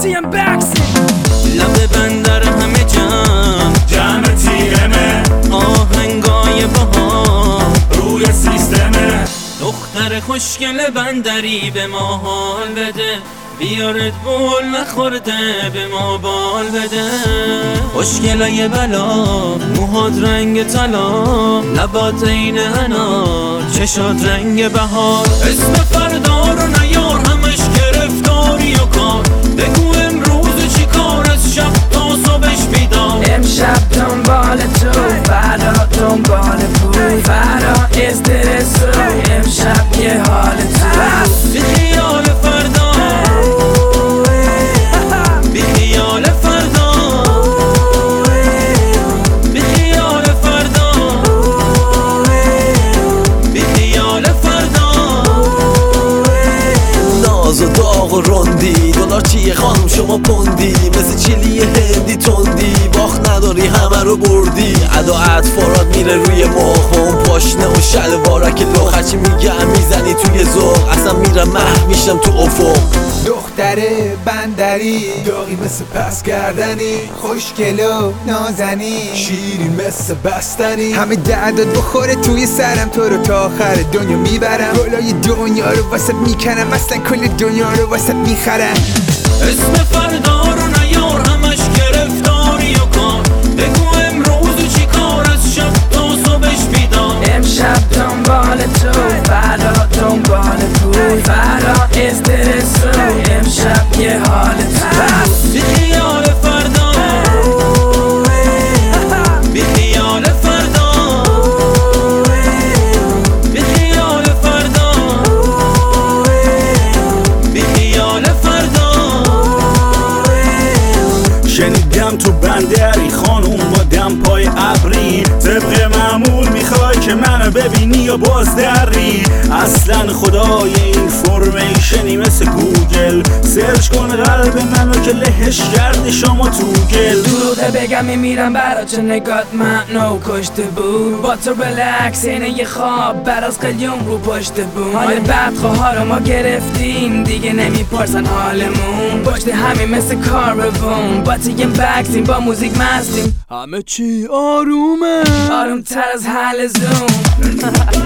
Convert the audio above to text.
TM Baxi لب بندر همه جمع تیمه آهنگای بهار روی سیستمه دختر خوشگل بندری به ما حال بده بیارد بول نخورده به ما بال بده خوشگلای بلا موهات رنگ طلا لبات عین انار چشات رنگ بهار اسم فردا رو نیار همش گرفتاری و کار بگو امروز چی کار از شب تا صبحش بیدار امشب دنبال تو فردا دنبال پول فردا استرس رو امشب یه حال تو بی خیال فردا بی خیال فردا بی خیال فردا بی خیال فردا ناز و داغ و رندی دلار چیه خانم شما پوندی مثل چیلی هندی تندی باخت نداری همه رو بردی ادا اطفارات میره روی مخ اون پاشنه و شلوارک لخ هرچی میگم میزنی توی ذوق اصلا میرم محو میشم تو افق دختر بندری داغی مثل پس کردنی خوشگل و نازنی شیرین مثل بستنی همه درداد بخوره توی سرم تو رو تا آخر دنیا میبرم گلای دنیا رو واسه میکنم اصلا کل دنیا رو واسه میخرم اسم فردا رو نیار همش گرفتاری و کار بگو امروز چی کار از شب تا صبحش بیدار امشب دنبال تو فردا دنبال پول فردا استرس رو امشب یه حال تو بی خیال فردا بی خیال فردا بی خیال فردا بی خیال فردا شنیدم تو بندری خانوم با دم پای ابری طبق معمول میخوای که منو ببینی یا بازدری اصلا خدای این فرمیشنی مثل گوگل سرچ کن قلب منو که لهش کرده شما تو گل دروغه بگم میمیرم برا چه نگات منو کشته بود با تو بلکس اینه یه خواب بر از قلیون رو پشت بود حال بدخواه رو ما گرفتیم دیگه نمیپرسن حالمون پشت همین مثل کاربون با تیم بکسیم با موزیک مستیم همه چی آرومه آروم تر از حل زوم